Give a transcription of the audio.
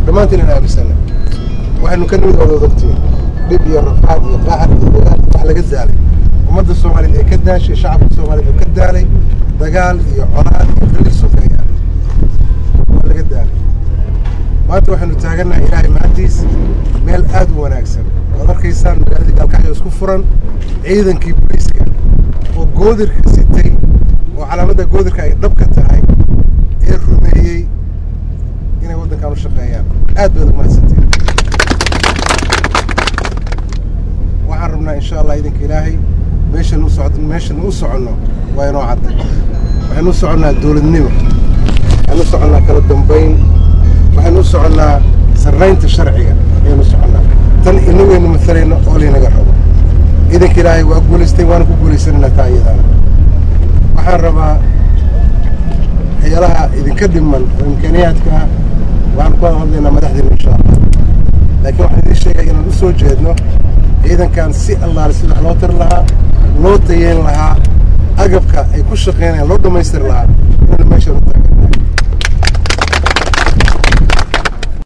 dhammaantiin inaan aaminsanna waxaynu ka nimid wada ogtiin dhib iyo rafaad iyo qaxar iyo dagaal wax laga daalay ummadda soomaaliyeed ee ka daashay shacabka soomaaliyeed oo ka daalay dagaal iyo colaad iyo xilli sokeeya waa laga daalay maanta waxaynu taagannahay ilaahay mahadiis meel aad u wanaagsan waad arkaysaan magaaladii gaalkacyo isku furan ciidankii booliiska oo goodirka sitay oo calaamadda goodirka ay dhab ka tahay ee rumeeyey inay waddankan u shaqeeyaan aad baad ugu mahadsantiin waxaan rabnaa insha allah idinka ilaahay meeshan u soconno waa inoo cadday waxaynu u soconnaa dowladnimo waxaynu u soconnaa kala dambayn waxaynu u soconnaa sarraynta sharciga ayaynu u soconnaa tan inagaynu maalayno oo laynaga rabo idinka ilaahay waa guulaystay waana ku guulaysanaynaa taa iyadaana waxaan rabaa waxyaalaha idinka dhiman oo imkaaniyaadka ah waxaan ku wada hadlaynaa madaxdeena insha allah laakiin waxaan idiin sheegaya inaan u soo jeedno ciidankan si allaale sida wax loo tari lahaa loo tayeyn lahaa agabka ay ku shaqeynayaan loo dhammaystiri lahaa